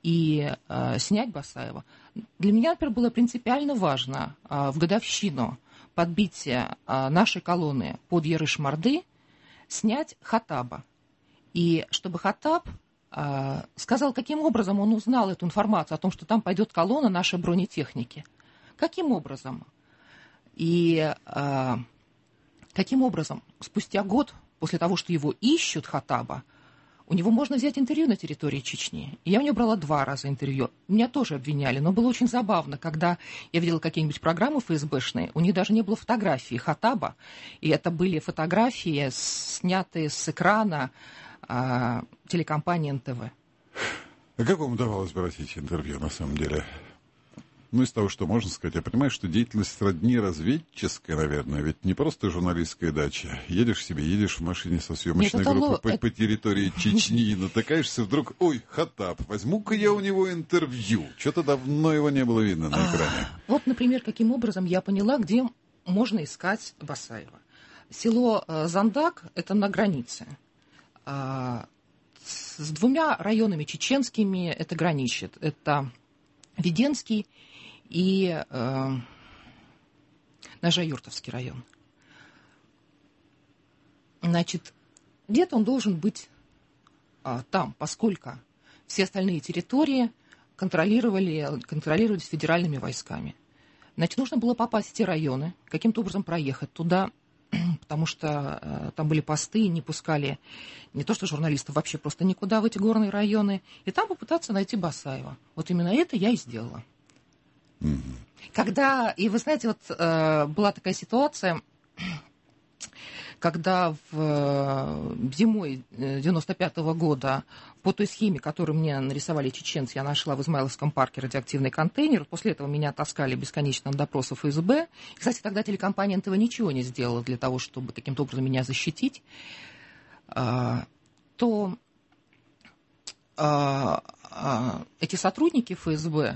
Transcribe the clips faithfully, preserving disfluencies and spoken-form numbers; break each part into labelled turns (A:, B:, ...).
A: и э, снять Басаева. Для меня, например, было принципиально важно э, в годовщину подбития э, нашей колонны под Ярыш-Марды снять Хаттаба. И чтобы Хаттаб э, сказал, каким образом он узнал эту информацию о том, что там пойдет колонна нашей бронетехники. Каким образом? И э, каким образом спустя год после того, что его ищут, Хаттаба, у него можно взять интервью на территории Чечни. И я у него брала два раза интервью. Меня тоже обвиняли, но было очень забавно, когда я видела какие-нибудь программы эф эс бэшные, у них даже не было фотографии Хаттаба, и это были фотографии, снятые с экрана э, телекомпании эн тэ вэ.
B: А как вам удавалось брать эти интервью, на самом деле? Ну, из того, что можно сказать, я понимаю, что деятельность сродни разведческой, наверное, ведь не просто журналистская дача. Едешь себе, едешь в машине со съемочной
A: Нет,
B: группой
A: ло...
B: по, по территории Чечни и натыкаешься вдруг, ой, Хаттаб, возьму-ка я у него интервью. Что-то давно его не было видно на экране.
A: А, вот, например, каким образом я поняла, где можно искать Басаева. Село Зандак – это на границе. С двумя районами чеченскими это граничит. Это Веденский и э, Нажа-Юртовский район. Значит, где-то он должен быть а, там, поскольку все остальные территории контролировали, контролировались федеральными войсками. Значит, нужно было попасть в те районы, каким-то образом проехать туда, потому что э, там были посты, не пускали не то что журналистов, вообще просто никуда в эти горные районы, и там попытаться найти Басаева. Вот именно это я и сделала. Mm-hmm. Когда, и вы знаете, вот э, была такая ситуация, когда в, зимой девяносто пятого года по той схеме, которую мне нарисовали чеченцы, я нашла в Измайловском парке радиоактивный контейнер. После этого меня таскали бесконечно на допрос эф эс бэ. Кстати, тогда телекомпания эн тэ вэ ничего не сделала для того, чтобы каким-то образом меня защитить. То эти сотрудники эф эс бэ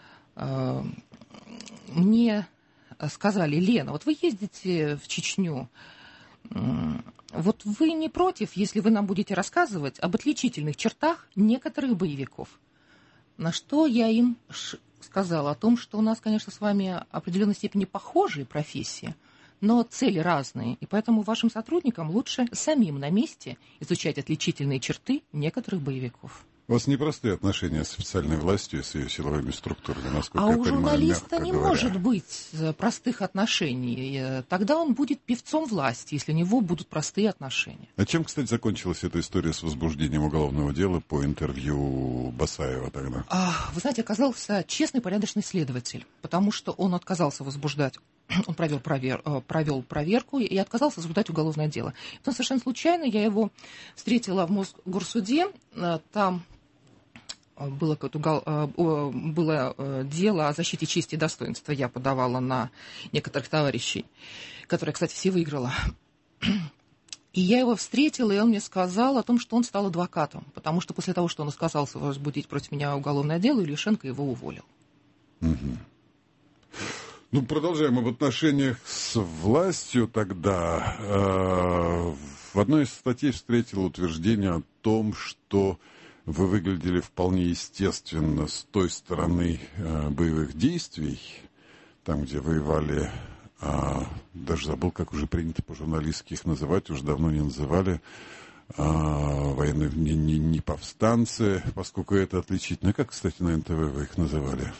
A: мне сказали: Лена, вот вы ездите в Чечню, вот вы не против, если вы нам будете рассказывать об отличительных чертах некоторых боевиков? На что я им сказала о том, что у нас, конечно, с вами в определенной степени похожие профессии, но цели разные, и поэтому вашим сотрудникам лучше самим на месте изучать отличительные черты некоторых боевиков.
B: У вас непростые отношения с официальной властью, с ее силовыми структурами, насколько
A: а
B: я
A: у
B: понимаю,
A: журналиста не
B: говоря.
A: может быть простых отношений. Тогда он будет певцом власти, если у него будут простые отношения.
B: А чем, кстати, закончилась эта история с возбуждением уголовного дела по интервью Басаева тогда?
A: А, вы знаете, оказался честный, порядочный следователь, потому что он отказался возбуждать. Он провел, провер, провел проверку и отказался возбуждать уголовное дело. Потом совершенно случайно я его встретила в Мосгорсуде. Там было, было дело о защите чести и достоинства. Я подавала на некоторых товарищей, которые, кстати, все выиграла. И я его встретила, и он мне сказал о том, что он стал адвокатом, потому что после того, что он отказался возбудить против меня уголовное дело, Ильюшенко его уволил.
B: Угу. Ну, продолжаем об отношениях с властью тогда. В одной из статей встретил утверждение о том, что вы выглядели вполне естественно с той стороны боевых действий, там, где воевали, даже забыл, как уже принято по-журналистски их называть, уже давно не называли, военные не, не, не повстанцы, поскольку это отличительно. Как, кстати, на эн тэ вэ вы их называли?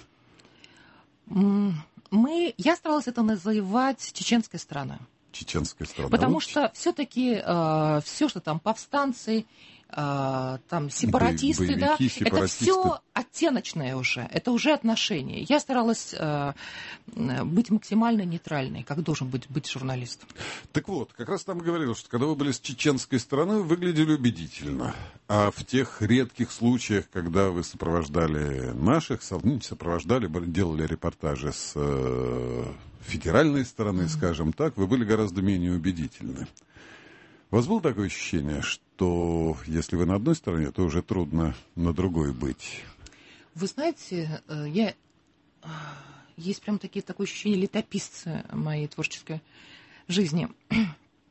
A: Мы, я старалась это называть чеченской страной.
B: Чеченская страна.
A: Потому
B: вот.
A: что все-таки э, все, что там повстанцы, э, там сепаратисты,
B: Боевики,
A: да,
B: сепаратисты.
A: Это все оттеночное уже, это уже отношения. Я старалась э, быть максимально нейтральной, как должен быть, быть журналист.
B: Так вот, как раз там говорил, что когда вы были с чеченской стороны, вы выглядели убедительно. А в тех редких случаях, когда вы сопровождали наших, ну, сопровождали, делали репортажи с э, федеральной стороны, mm-hmm. скажем так, вы были гораздо менее убедительны. У вас было такое ощущение, что если вы на одной стороне, то уже трудно на другой быть?
A: Вы знаете, я... есть прям такие, такое ощущение летописца моей творческой жизни.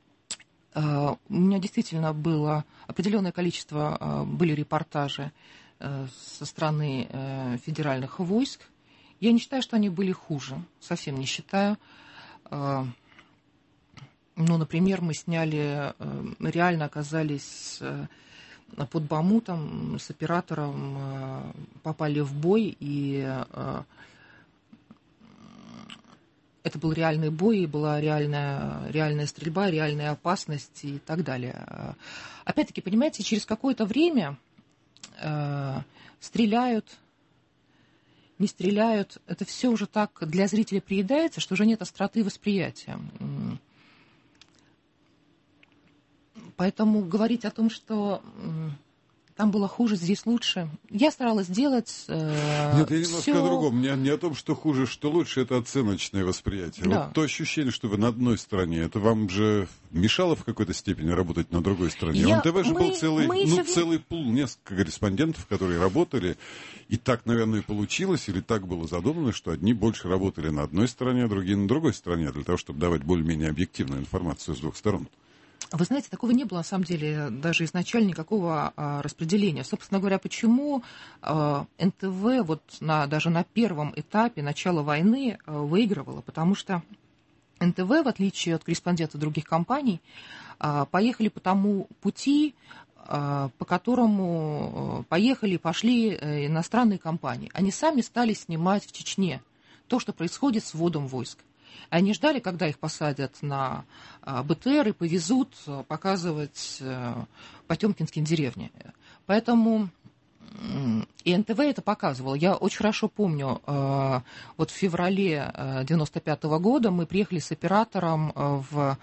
A: У меня действительно было определенное количество, были репортажи со стороны федеральных войск. Я не считаю, что они были хуже, совсем не считаю. Ну, например, мы сняли, реально оказались под Бахмутом, с оператором попали в бой, и это был реальный бой, была реальная, реальная стрельба, реальная опасность и так далее. Опять-таки, понимаете, через какое-то время э, стреляют, не стреляют, это все уже так для зрителя приедается, что уже нет остроты восприятия. Поэтому говорить о том, что там было хуже, здесь лучше. Я старалась делать э,
B: Нет, я немножко
A: всё...
B: о другом. Не, не о том, что хуже, что лучше, это оценочное восприятие.
A: Да.
B: Вот то ощущение, что вы на одной стороне, это вам же мешало в какой-то степени работать на другой стороне?
A: Я...
B: У эн тэ вэ же
A: мы...
B: был целый,
A: мы
B: ну,
A: еще...
B: целый пул, несколько корреспондентов, которые работали, и так, наверное, и получилось, или так было задумано, что одни больше работали на одной стороне, а другие на другой стороне, для того, чтобы давать более-менее объективную информацию с двух сторон.
A: Вы знаете, такого не было, на самом деле, даже изначально никакого а, распределения. Собственно говоря, почему а, эн тэ вэ вот на, даже на первом этапе начала войны а, выигрывало? Потому что эн тэ вэ, в отличие от корреспондентов других компаний, а, поехали по тому пути, а, по которому поехали, пошли иностранные компании. Они сами стали снимать в Чечне то, что происходит с вводом войск. Они ждали, когда их посадят на бэ тэ эр и повезут показывать потемкинские деревни. Поэтому и эн тэ вэ это показывало. Я очень хорошо помню, вот в феврале девяносто пятого года мы приехали с оператором в,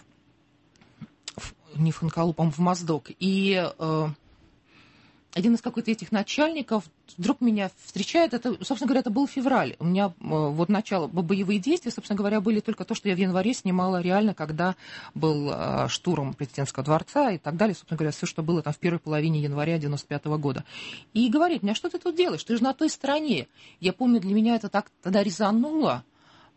A: не в Ханкалу, по-моему, в Моздок, и один из каких-то этих начальников вдруг меня встречает, это, собственно говоря, это был февраль. У меня вот начало, боевые действия, собственно говоря, были только то, что я в январе снимала реально, когда был штурм президентского дворца и так далее, собственно говоря, все, что было там в первой половине января девяносто пятого года. И говорит мне, а что ты тут делаешь? Ты же на той стороне. Я помню, для меня это так тогда резануло,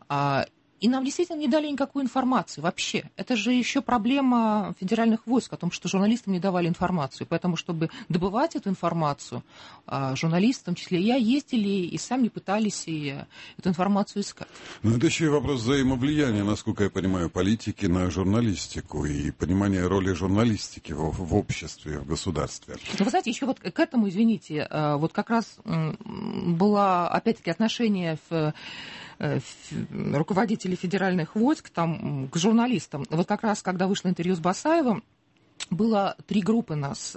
A: и нам действительно не дали никакую информацию вообще. Это же еще проблема федеральных войск о том, что журналистам не давали информацию. Поэтому, чтобы добывать эту информацию, журналисты, в том числе я, ездили и сами пытались и эту информацию искать.
B: Ну, это еще и вопрос взаимовлияния, насколько я понимаю, политики на журналистику и понимание роли журналистики в, в обществе, в государстве.
A: Но вы знаете, еще вот к этому, извините, вот как раз было, опять-таки, отношение в... руководителей федеральных войск там, к журналистам. Вот как раз, когда вышло интервью с Басаевым, было три группы нас.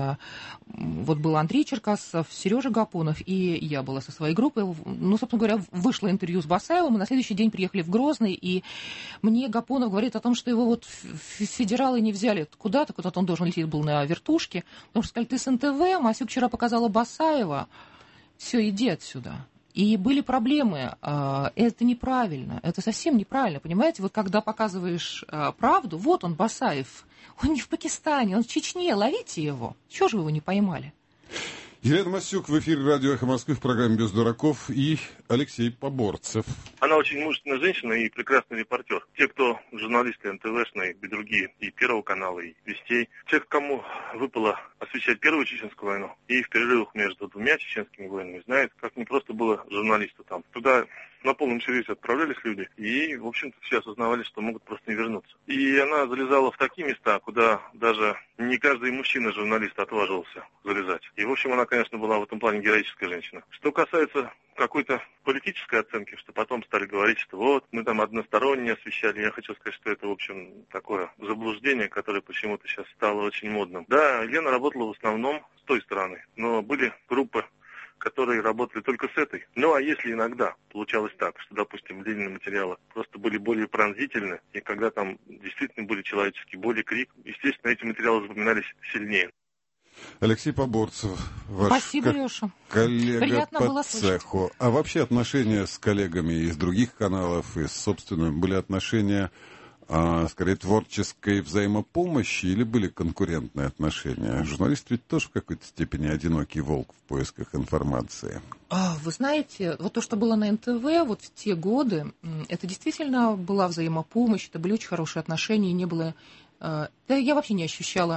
A: Вот был Андрей Черкасов, Сережа Гапонов, и я была со своей группой. Ну, собственно говоря, вышло интервью с Басаевым, и на следующий день приехали в Грозный, и мне Гапонов говорит о том, что его вот федералы не взяли куда-то, куда-то он должен лететь был на вертушке, потому что сказали, ты с эн тэ вэ, Масюк вчера показала Басаева, все, иди отсюда. И были проблемы. Это неправильно. Это совсем неправильно. Понимаете, вот когда показываешь правду, вот он, Басаев, он не в Пакистане, он в Чечне, ловите его. Чего же вы его не поймали?
B: Елена Масюк в эфире радио «Эхо Москвы» в программе «Без дураков» и Алексей Поборцев.
C: Она очень мужественная женщина и прекрасный репортер. Те, кто журналисты эн тэ вэ-шные и другие, и Первого канала, и Вестей, те, кому выпало освещать Первую Чеченскую войну, и в перерывах между двумя чеченскими войнами, знают, как непросто было журналисту там. Туда на полном серьезе отправлялись люди, и, в общем-то, все осознавали, что могут просто не вернуться. И она залезала в такие места, куда даже не каждый мужчина-журналист отваживался залезать. И, в общем, она, конечно, была в этом плане героическая женщина. Что касается какой-то политической оценки, что потом стали говорить, что вот, мы там односторонне освещали. Я хочу сказать, что это, в общем, такое заблуждение, которое почему-то сейчас стало очень модным. Да, Лена работала в основном с той стороны, но были группы, которые работали только с этой. Ну, а если иногда получалось так, что, допустим, длинные материалы просто были более пронзительны, и когда там действительно были человеческие боли, крик, естественно, эти материалы запоминались сильнее.
B: Алексей Поборцев, ваш
A: Спасибо, Леша.
B: коллега
A: Приятно
B: по
A: было
B: цеху.
A: слышать.
B: А вообще отношения с коллегами из других каналов, из собственных, были отношения, а, скорее, творческой взаимопомощи или были конкурентные отношения? Журналист ведь тоже в какой-то степени одинокий волк в поисках информации.
A: Вы знаете, вот то, что было на эн тэ вэ вот в те годы, это действительно была взаимопомощь, это были очень хорошие отношения, и не было... Да я вообще не ощущала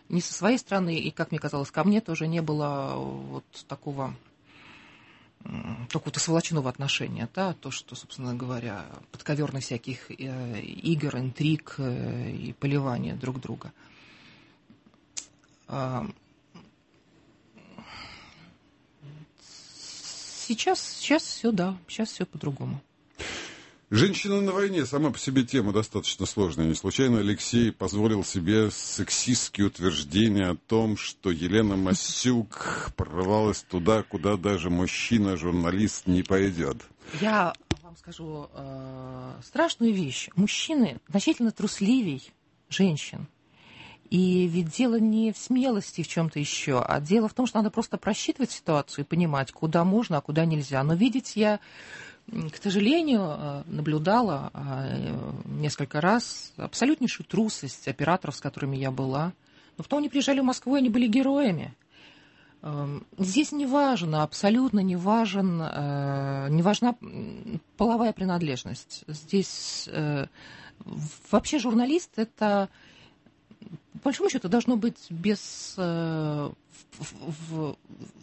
A: ни со своей стороны, и, как мне казалось, ко мне тоже не было вот такого какого-то сволочного отношения, да, то, что, собственно говоря, подковерных всяких э, игр, интриг э, и поливания друг друга. А, сейчас, сейчас все, да, сейчас все по-другому.
B: Женщина на войне сама по себе тема достаточно сложная. Не случайно Алексей позволил себе сексистские утверждения о том, что Елена Массюк прорвалась туда, куда даже мужчина-журналист не пойдет.
A: Я вам скажу э, страшную вещь. Мужчины значительно трусливей женщин. И ведь дело не в смелости в чем-то еще, а дело в том, что надо просто просчитывать ситуацию и понимать, куда можно, а куда нельзя. Но видеть я... К сожалению, наблюдала несколько раз абсолютнейшую трусость операторов, с которыми я была. Но потом они приезжали в Москву, и они были героями. Здесь не важно, абсолютно не, важен, не важна половая принадлежность. Здесь вообще журналист – это, по большому счету, должно быть без... в, в,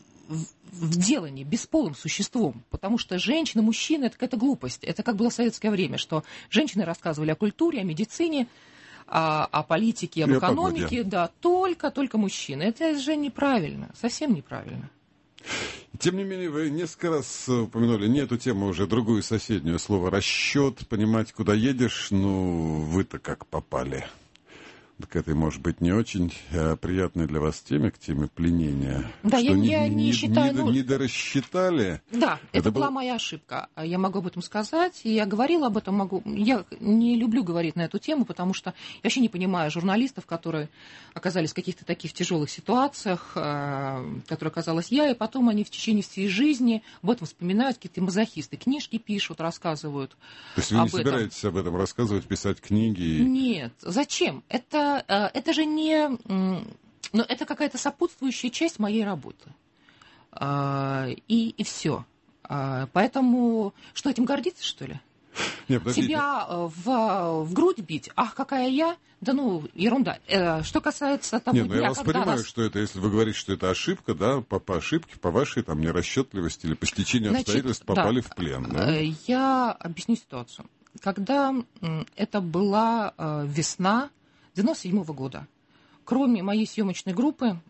A: в делании, бесполым существом, потому что женщина, мужчина – это какая-то глупость. Это как было в советское время, что женщины рассказывали о культуре, о медицине, о, о политике, об экономике, да, только, только мужчины. Это же неправильно, совсем неправильно.
B: Тем не менее, вы несколько раз упомянули не эту тему, уже другую соседнюю, слово «расчет», понимать, куда едешь, ну, вы-то как попали. К этой, может быть, не очень э, приятной для вас теме, к теме пленения.
A: Да,
B: что
A: я
B: не,
A: не, не,
B: не
A: считаю...
B: Не,
A: ну,
B: не дорассчитали.
A: Да, это, это
B: был...
A: была моя ошибка. Я могу об этом сказать, и я говорила об этом, могу... Я не люблю говорить на эту тему, потому что я вообще не понимаю журналистов, которые оказались в каких-то таких тяжелых ситуациях, э, которые оказалась я, и потом они в течение всей жизни об этом вспоминают, какие-то мазохисты, книжки пишут, рассказывают.
B: То есть вы не
A: об
B: собираетесь
A: этом.
B: об этом рассказывать, писать книги? И...
A: Нет, зачем? Это, это же не... Но это какая-то сопутствующая часть моей работы. И, и все. Поэтому что, этим гордиться, что ли?
B: Нет,
A: Себя в, в грудь бить? Ах, какая я? Да ну, ерунда. Что касается того
B: Нет,
A: дня,
B: ну я вас
A: когда
B: понимаю,
A: нас...
B: что это, если вы говорите, что это ошибка, да, по, по ошибке, по вашей там нерасчетливости или по стечению
A: Значит,
B: обстоятельств попали
A: да,
B: в плен. Да?
A: Я объясню ситуацию. Когда это была весна девяносто седьмого года, кроме моей съемочной группы,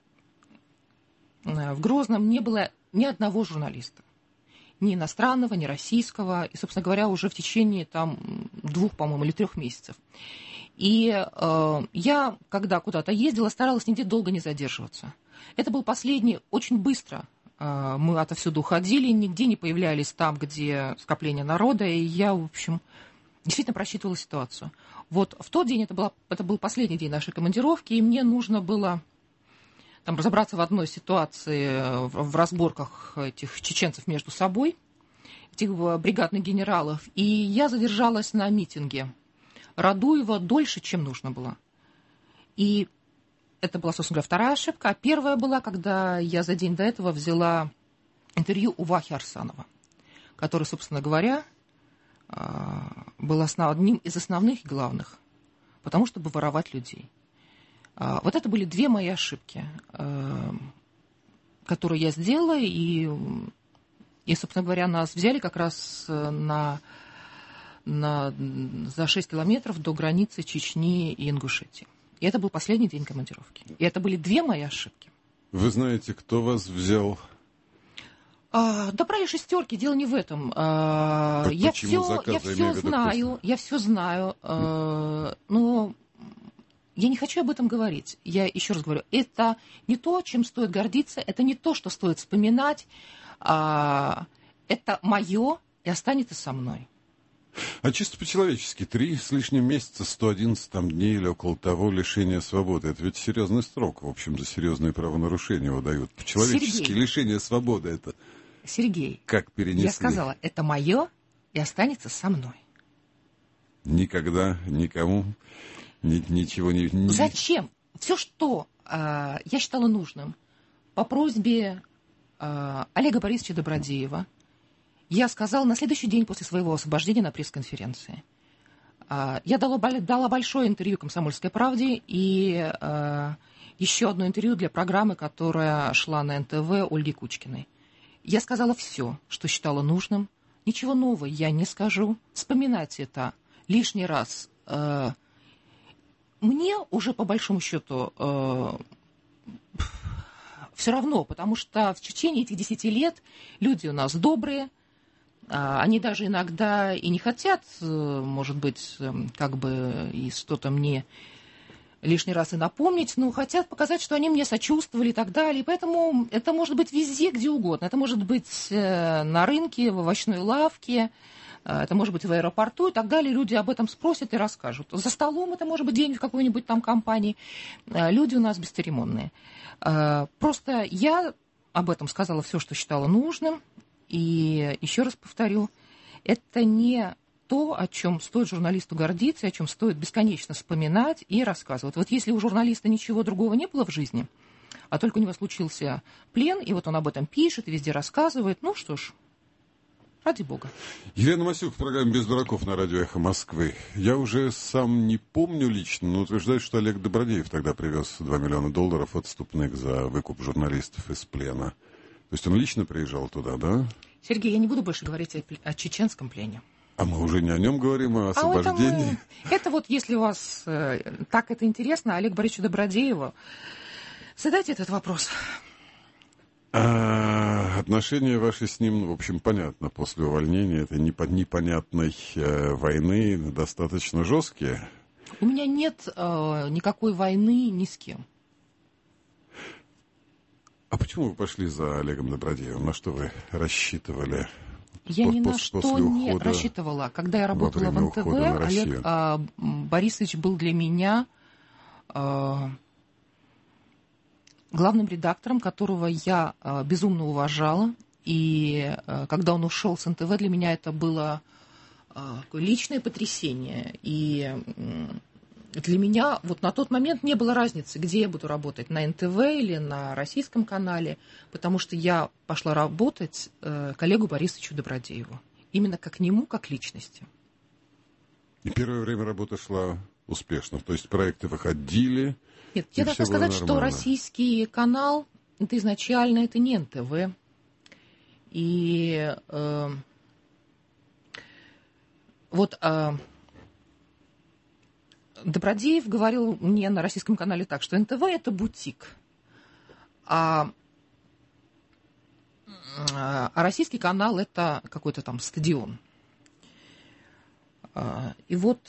A: в Грозном не было ни одного журналиста. Ни иностранного, ни российского. И, собственно говоря, уже в течение там, двух, по-моему, или трех месяцев. И э, я, когда куда-то ездила, старалась нигде долго не задерживаться. Это был последний, очень быстро. Э, мы отовсюду уходили, нигде не появлялись там, где скопление народа. И я, в общем, действительно просчитывала ситуацию. Вот в тот день, это, была, это был последний день нашей командировки, и мне нужно было там, разобраться в одной ситуации, в, в разборках этих чеченцев между собой, этих бригадных генералов. И я задержалась на митинге Радуева дольше, чем нужно было. И это была, собственно говоря, вторая ошибка. А первая была, когда я за день до этого взяла интервью у Вахи Арсанова, который, собственно говоря, был основ... одним из основных и главных, потому чтобы воровать людей. Вот это были две мои ошибки, которые я сделала, и, и собственно говоря, нас взяли как раз на, на, за шесть километров до границы Чечни и Ингушетии. И это был последний день командировки. И это были две мои ошибки.
B: Вы знаете, кто вас взял?
A: А, да, про шестерки, дело не в этом. А, я все, я все знаю, я все знаю, а, но я не хочу об этом говорить. Я еще раз говорю, это не то, чем стоит гордиться, это не то, что стоит вспоминать. А, это мое и останется со мной.
B: А чисто по-человечески, три с лишним месяца, сто одиннадцать там, дней или около того лишения свободы. Это ведь серьезный срок, в общем, за серьезные правонарушения его дают. По-человечески Сергей, лишение свободы это...
A: Сергей,
B: как перенесли?
A: Я сказала, это мое и останется со мной.
B: Никогда никому ни, ничего не...
A: Зачем? Все, что э, я считала нужным, по просьбе э, Олега Борисовича Добродеева, я сказала на следующий день после своего освобождения на пресс-конференции. Я дала, дала большое интервью «Комсомольской правде» и э, еще одно интервью для программы, которая шла на эн тэ вэ Ольги Кучкиной. Я сказала все, что считала нужным. Ничего нового я не скажу. Вспоминать это лишний раз. Э, мне уже по большому счету э, все равно, потому что в течение этих десяти лет люди у нас добрые. Они даже иногда и не хотят, может быть, как бы и что-то мне лишний раз и напомнить, но хотят показать, что они мне сочувствовали и так далее. И поэтому это может быть везде, где угодно. Это может быть на рынке, в овощной лавке, это может быть в аэропорту и так далее. Люди об этом спросят и расскажут. За столом это может быть день в какой-нибудь там компании. Люди у нас бесцеремонные. Просто я об этом сказала все, что считала нужным. И еще раз повторю, это не то, о чем стоит журналисту гордиться, о чем стоит бесконечно вспоминать и рассказывать. Вот если у журналиста ничего другого не было в жизни, а только у него случился плен, и вот он об этом пишет и везде рассказывает, ну что ж, ради бога.
B: Елена Масюк в программе «Без дураков» на радио «Эхо Москвы». Я уже сам не помню лично, но утверждаю, что Олег Добродеев тогда привез два миллиона долларов отступных за выкуп журналистов из плена. То есть он лично приезжал туда, да?
A: Сергей, я не буду больше говорить о, о чеченском плене.
B: А мы уже не о нем говорим, а о освобождении.
A: А это, мы, это вот, если у вас э, так это интересно, Олегу Борисовичу Добродееву, задайте этот вопрос.
B: А, отношения ваши с ним, в общем, понятно, после увольнения этой непонятной э, войны достаточно жесткие.
A: У меня нет э, никакой войны ни с кем.
B: А почему вы пошли за Олегом Добродеевым? На что вы рассчитывали?
A: Я
B: по-
A: ни на
B: пос-
A: что не рассчитывала. Когда я работала в эн тэ вэ, Олег а, Борисович был для меня а, главным редактором, которого я а, безумно уважала. И а, когда он ушел с эн тэ вэ, для меня это было а, такое личное потрясение. И для меня вот на тот момент не было разницы, где я буду работать, на эн тэ вэ или на российском канале, потому что я пошла работать э, к Олегу Борисовичу Добродееву. Именно как к нему, как к личности.
B: И первое время работа шла успешно, то есть проекты выходили.
A: Нет, я должна сказать, что российский канал, это изначально это не эн тэ вэ. И э, вот... Э, Добродеев говорил мне на российском канале так, что эн тэ вэ – это бутик, а, а российский канал – это какой-то там стадион. И вот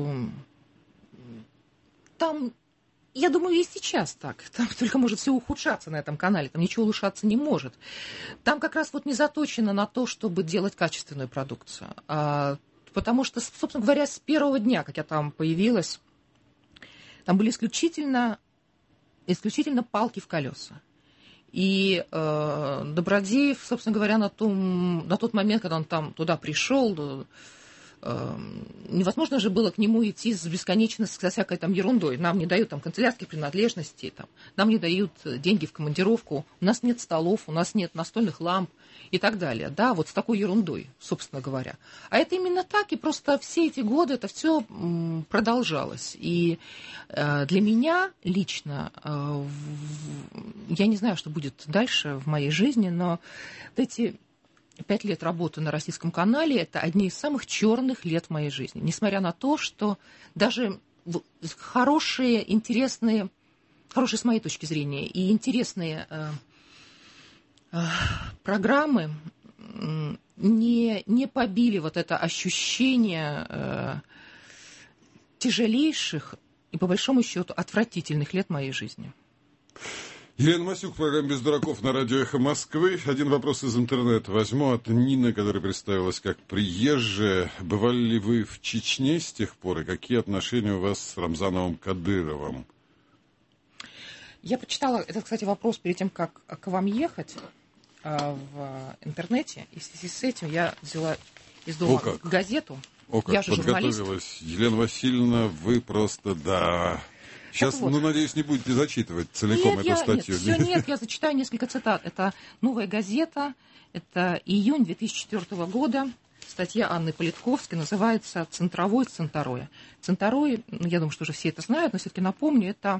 A: там, я думаю, и сейчас так, там только может все ухудшаться на этом канале, там ничего улучшаться не может. Там как раз вот не заточено на то, чтобы делать качественную продукцию. Потому что, собственно говоря, с первого дня, как я там появилась, там были исключительно, исключительно палки в колеса. И э, Добродеев, собственно говоря, на, том, на тот момент, когда он там туда пришел, э, невозможно же было к нему идти с бесконечно со всякой там ерундой. Нам не дают там канцелярские принадлежности, там, нам не дают деньги в командировку, у нас нет столов, у нас нет настольных ламп и так далее. Да, вот с такой ерундой, собственно говоря. А это именно так, и просто все эти годы это все продолжалось. И э, для меня лично, э, в, я не знаю, что будет дальше в моей жизни, но вот эти пять лет работы на российском канале – это одни из самых черных лет в моей жизни. Несмотря на то, что даже хорошие, интересные, хорошие с моей точки зрения, и интересные э, э, программы не, не побили вот это ощущение э, тяжелейших и, по большому счету, отвратительных лет моей жизни.
B: Елена Масюк в программе «Без дураков» на радио «Эхо Москвы». Один вопрос из интернета возьму от Нины, которая представилась как приезжая. Бывали ли вы в Чечне с тех пор, и какие отношения у вас с Рамзановым Кадыровым?
A: Я почитала этот, кстати, вопрос перед тем, как к вам ехать в интернете. И в связи с этим я взяла из дома газету.
B: О, как
A: я же
B: подготовилась.
A: Журналист.
B: Елена Васильевна, вы просто, да... Сейчас, вот. ну, надеюсь, не будете зачитывать целиком
A: нет,
B: эту
A: я,
B: статью.
A: Нет, все, нет, я зачитаю несколько цитат. Это «Новая газета», это июнь две тысячи четвёртого года. Статья Анны Политковской называется «Центровой Центарой». Центарой, ну, я думаю, что уже все это знают, но все-таки напомню, это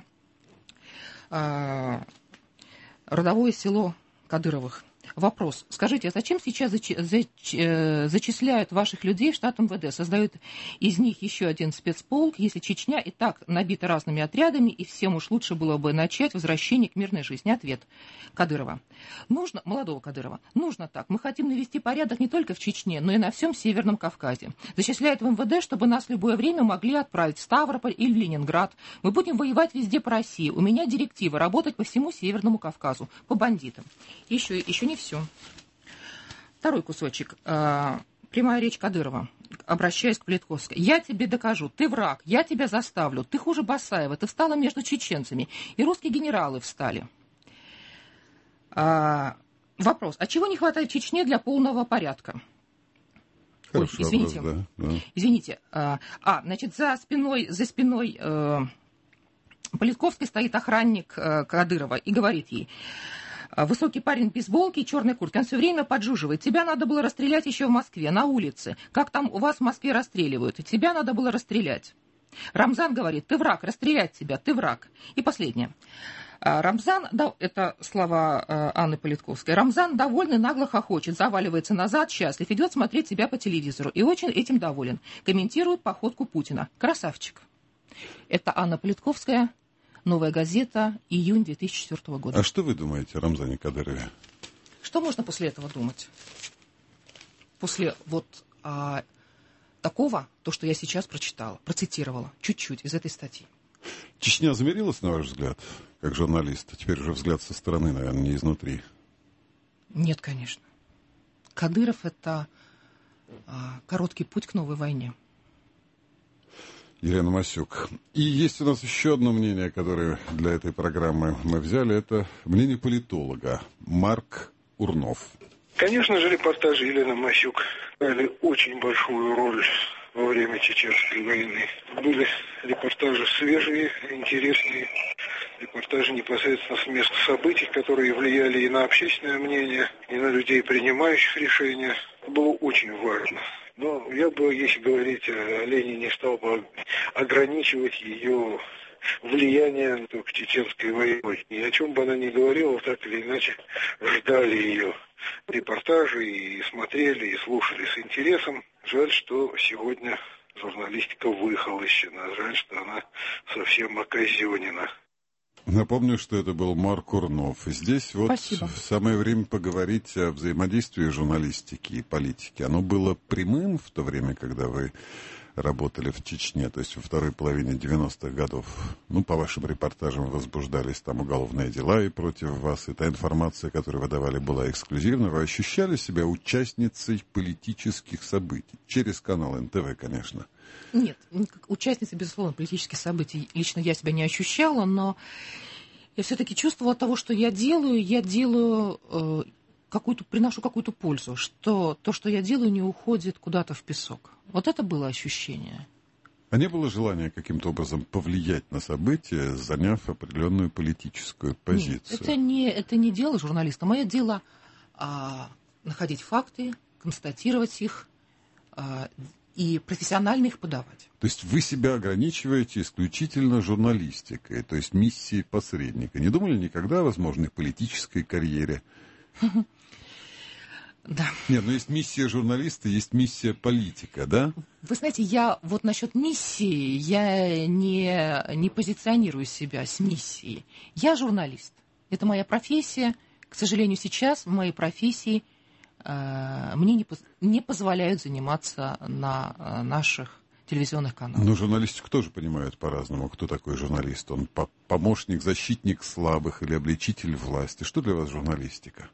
A: э, родовое село Кадыровых. Вопрос. Скажите, а зачем сейчас зач- зач- зачисляют ваших людей в штат эм вэ дэ? Создают из них еще один спецполк, если Чечня и так набита разными отрядами, и всем уж лучше было бы начать возвращение к мирной жизни. Ответ Кадырова. Нужно, молодого Кадырова, нужно так. Мы хотим навести порядок не только в Чечне, но и на всем Северном Кавказе. Зачисляют в эм вэ дэ, чтобы нас в любое время могли отправить в Ставрополь или в Ленинград. Мы будем воевать везде по России. У меня директива работать по всему Северному Кавказу, по бандитам. Еще, еще не все. Второй кусочек. Прямая речь Кадырова. Обращаясь к Политковской. Я тебе докажу. Ты враг. Я тебя заставлю. Ты хуже Басаева. Ты встала между чеченцами. И русские генералы встали. А, вопрос. А чего не хватает Чечне для полного порядка? Ой, извините. Вопрос, да, да. Извините. А, значит, за спиной, за спиной э, Политковской стоит охранник э, Кадырова и говорит ей: высокий парень в бейсболке и черной куртке, он все время поджуживает. Тебя надо было расстрелять еще в Москве, на улице. Как там у вас в Москве расстреливают? И тебя надо было расстрелять. Рамзан говорит: ты враг, расстрелять тебя, ты враг. И последнее. Рамзан, да, это слова Анны Политковской, Рамзан довольный, нагло хохочет, заваливается назад, счастлив, идет смотреть себя по телевизору и очень этим доволен. Комментирует походку Путина. Красавчик. Это Анна Политковская, «Новая газета», июнь две тысячи четвёртого года.
B: А что вы думаете о Рамзане Кадырове?
A: Что можно после этого думать? После вот а, такого, то, что я сейчас прочитала, процитировала, чуть-чуть из этой статьи.
B: Чечня замирилась, на ваш взгляд, как журналист? А теперь уже взгляд со стороны, наверное, не изнутри.
A: Нет, конечно. Кадыров – это а, короткий путь к новой войне.
B: Елена Масюк. И есть у нас еще одно мнение, которое для этой программы мы взяли. Это мнение политолога Марк Урнов.
D: Конечно же, репортажи Елены Масюк играли очень большую роль во время Чеченской войны. Были репортажи свежие, интересные, репортажи непосредственно с мест событий, которые влияли и на общественное мнение, и на людей, принимающих решения. Это было очень важно. Но я бы, если говорить о Лене, не стал бы ограничивать ее влияние к Чеченской войне. И о чем бы она ни говорила, так или иначе ждали ее репортажи и смотрели, и слушали с интересом. Жаль, что сегодня журналистика выхолощена. Жаль, что она совсем оказенена.
B: Напомню, что это был Марк Урнов. Здесь вот
A: Спасибо.
B: Самое время поговорить о взаимодействии журналистики и политики. Оно было прямым в то время, когда вы работали в Чечне, то есть во второй половине девяностых годов. Ну, по вашим репортажам возбуждались там уголовные дела и против вас, и та информация, которую вы давали, была эксклюзивна. Вы ощущали себя участницей политических событий? Через канал эн тэ вэ, конечно.
A: Нет, как участница, безусловно, политических событий лично я себя не ощущала, но я все-таки чувствовала от того, что я делаю, я делаю э, какую-то, приношу какую-то пользу, что то, что я делаю, не уходит куда-то в песок. Вот это было ощущение.
B: А не было желания каким-то образом повлиять на события, заняв определенную политическую позицию?
A: Нет, это не, это не дело журналиста. Мое дело а, находить факты, констатировать их, а, и профессионально их подавать.
B: То есть вы себя ограничиваете исключительно журналистикой, то есть миссией посредника. Не думали никогда о возможной политической карьере?
A: Да.
B: Нет, но есть миссия журналиста, есть миссия политика, да?
A: Вы знаете, я вот насчет миссии, я не, не позиционирую себя с миссией. Я журналист. Это моя профессия. К сожалению, сейчас в моей профессии мне не, не позволяют заниматься на наших телевизионных каналах.
B: Но журналистику тоже понимают по-разному. Кто такой журналист? Он помощник, защитник слабых или обличитель власти? Что для вас журналистика?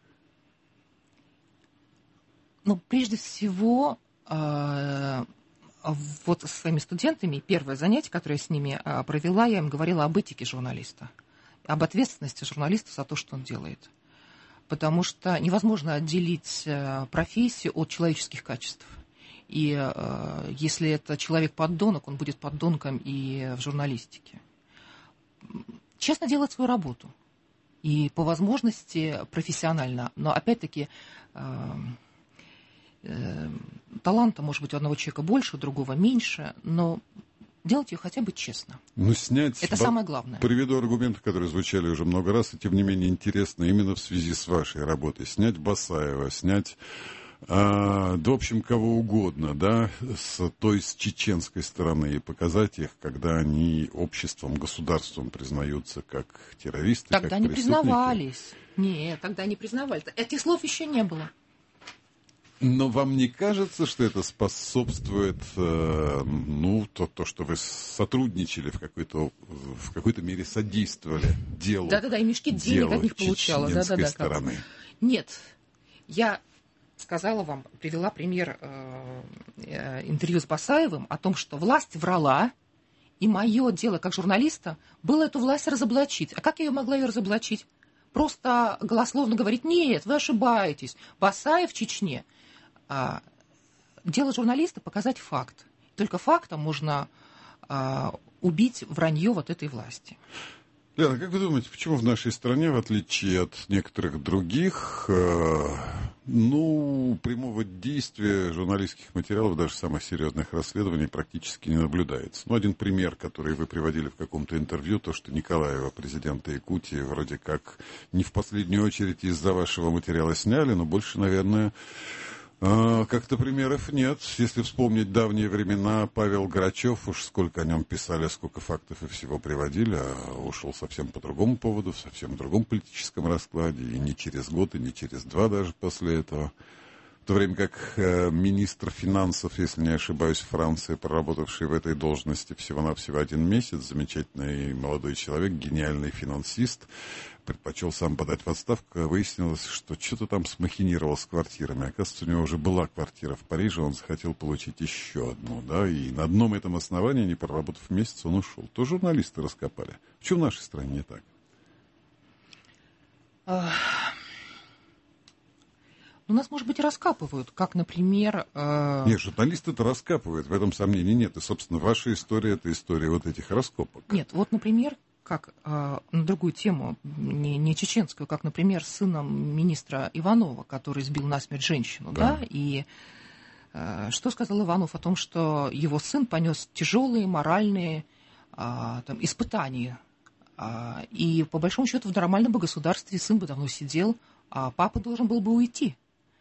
A: Ну, прежде всего, вот со своими студентами, первое занятие, которое я с ними провела, я им говорила об этике журналиста, об ответственности журналиста за то, что он делает. Потому что невозможно отделить профессию от человеческих качеств. И э, если это человек-поддонок, он будет поддонком и в журналистике. Честно делать свою работу. И по возможности профессионально. Но опять-таки э, таланта, может быть, у одного человека больше, у другого меньше, но делать ее хотя бы честно.
B: Ну, снять...
A: Это самое главное.
B: Приведу аргументы, которые звучали уже много раз, и тем не менее интересно именно в связи с вашей работой. Снять Басаева, снять, а, да, в общем, кого угодно, да, с той, с чеченской стороны, и показать их, когда они обществом, государством признаются как террористы,
A: тогда
B: как
A: не
B: преступники.
A: признавались. Нет, тогда не признавались. Этих слов еще не было.
B: Но вам не кажется, что это способствует, э, ну, то, то, что вы сотрудничали в какой-то, в какой-то мере содействовали делу?
A: Да-да-да, и мешки денег от них получала. Да-да-да.
B: Стороны.
A: Нет, я сказала вам, привела пример э, э, интервью с Басаевым о том, что власть врала, и мое дело как журналиста было эту власть разоблачить. А как я ее могла ее разоблачить? Просто голословно говорить: нет, вы ошибаетесь, Басаев в Чечне. А, дело журналиста — показать факт. Только фактом можно а, убить вранье вот этой власти.
B: Лена, как вы думаете, почему в нашей стране, в отличие от некоторых других, э, ну, прямого действия журналистских материалов, даже самых серьезных расследований, практически не наблюдается? Ну, один пример, который вы приводили в каком-то интервью, то, что Николаева, президента Якутии, вроде как не в последнюю очередь из-за вашего материала сняли, но больше, наверное... Как-то примеров нет. Если вспомнить давние времена, Павел Грачев, уж сколько о нем писали, сколько фактов и всего приводили, а ушел совсем по другому поводу, в совсем другом политическом раскладе, и не через год, и не через два даже после этого. В то время как э, министр финансов, если не ошибаюсь, Франции, проработавший в этой должности всего-навсего один месяц, замечательный молодой человек, гениальный финансист, предпочел сам подать в отставку. Выяснилось, что что-то там смахинировал с квартирами. Оказывается, у него уже была квартира в Париже, он захотел получить еще одну, да, и на одном этом основании, не проработав месяц, он ушел. То журналисты раскопали. Почему в нашей стране не так?
A: У нас, может быть, и раскапывают, как, например... Э...
B: Нет, журналисты-то раскапывают, в этом сомнений нет. И, собственно, ваша история — это история вот этих раскопок.
A: Нет, вот, например, как э, на другую тему, не, не чеченскую, как, например, с сыном министра Иванова, который сбил насмерть женщину, да, да? И э, что сказал Иванов о том, что его сын понес тяжелые моральные э, там, испытания, э, и, по большому счету, в нормальном бы государстве сын бы давно сидел, а папа должен был бы уйти.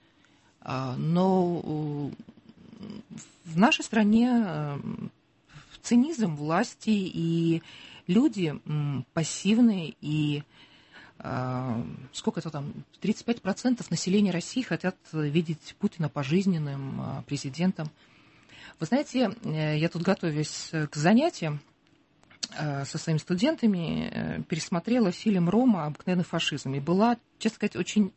A: Но в нашей стране цинизм власти, и люди пассивные, и сколько это там, тридцать пять процентов населения России хотят видеть Путина пожизненным президентом. Вы знаете, я тут, готовясь к занятиям со своими студентами, пересмотрела фильм «Рома. Обыкновенный фашизм», и была, честно сказать, очень...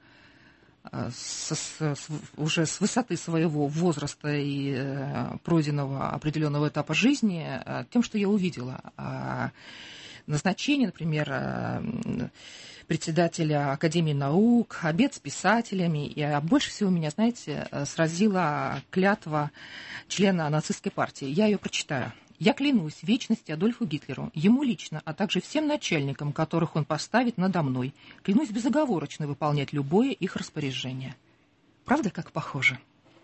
A: С, с, уже с высоты своего возраста и э, пройденного определенного этапа жизни, э, тем, что я увидела. Э, назначение, например, э, председателя Академии наук, обед с писателями. И а больше всего меня, знаете, сразила клятва члена нацистской партии. Я ее прочитаю. «Я клянусь в вечности Адольфу Гитлеру, ему лично, а также всем начальникам, которых он поставит надо мной. Клянусь безоговорочно выполнять любое их распоряжение». Правда, как похоже?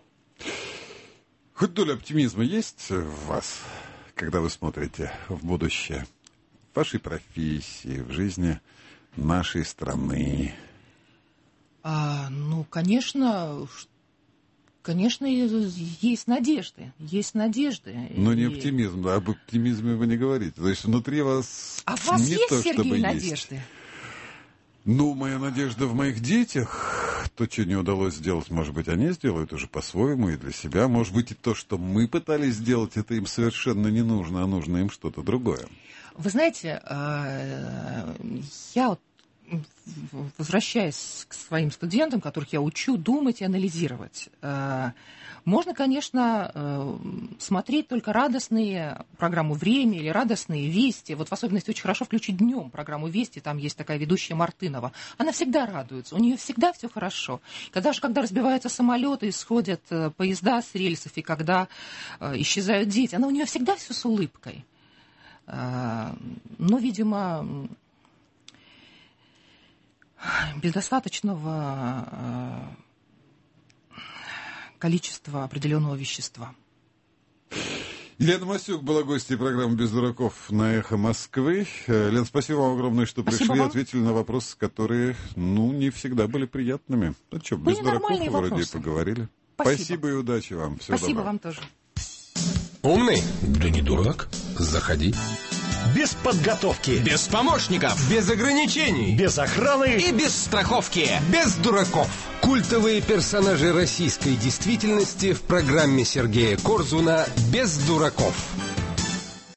B: Хоть доля оптимизма есть в вас, когда вы смотрите в будущее? В вашей профессии, в жизни нашей страны?
A: А, ну, конечно... Конечно, есть надежды, есть надежды.
B: Но
A: и...
B: не оптимизм, да, об оптимизме вы не говорите. То есть внутри вас
A: а у вас
B: не
A: есть,
B: то,
A: Сергей,
B: чтобы
A: надежды?
B: Есть. Ну, моя надежда в моих детях. То, что не удалось сделать, может быть, они сделают уже по-своему и для себя. Может быть, и то, что мы пытались сделать, это им совершенно не нужно, а нужно им что-то другое.
A: Вы знаете, я вот, возвращаясь к своим студентам, которых я учу думать и анализировать, можно, конечно, смотреть только радостные программу «Время» или радостные «Вести». Вот в особенности очень хорошо включить днем программу «Вести». Там есть такая ведущая Мартынова. Она всегда радуется, у нее всегда все хорошо. Когда же, когда разбиваются самолеты, исходят поезда с рельсов, и когда исчезают дети, она у нее всегда все с улыбкой. Но, видимо, без достаточного количество определенного вещества.
B: Лена Масюк была гостьей программы «Без дураков» на «Эхо Москвы». Лен, спасибо вам огромное, что
A: спасибо
B: пришли и
A: вам.
B: ответили на вопросы, которые, ну, не всегда были приятными. Ну что, без дураков вроде вопросы. Поговорили. Спасибо. Спасибо и удачи вам. Всего
A: спасибо
B: доброго.
A: Вам тоже.
E: Умный? Да не дурак. Заходи.
F: Без подготовки.
E: Без помощников. Без ограничений.
F: Без охраны.
E: И без страховки. Без дураков. Культовые персонажи российской действительности в программе Сергея Корзуна «Без дураков».